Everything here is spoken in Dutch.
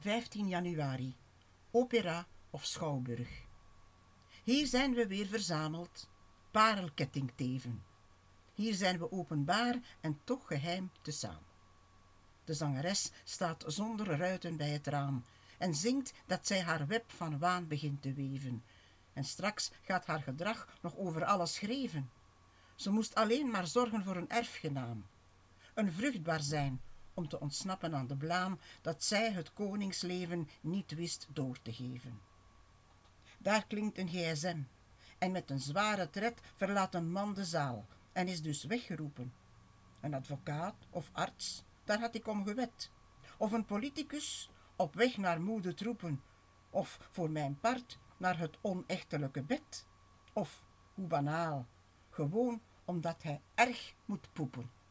15 januari, opera of schouwburg. Hier zijn we weer verzameld, parelkettingteven. Hier zijn we openbaar en toch geheim tezaam. De zangeres staat zonder ruiten bij het raam en zingt dat zij haar web van waan begint te weven. En straks gaat haar gedrag nog over alles schreven. Ze moest alleen maar zorgen voor een erfgenaam, een vruchtbaar zijn, om te ontsnappen aan de blaam dat zij het koningsleven niet wist door te geven. Daar klinkt een gsm en met een zware tred verlaat een man de zaal en is dus weggeroepen. Een advocaat of arts, daar had ik om gewed. Of een politicus op weg naar moede troepen. Of voor mijn part naar het onechtelijke bed. Of, hoe banaal, gewoon omdat hij erg moet poepen.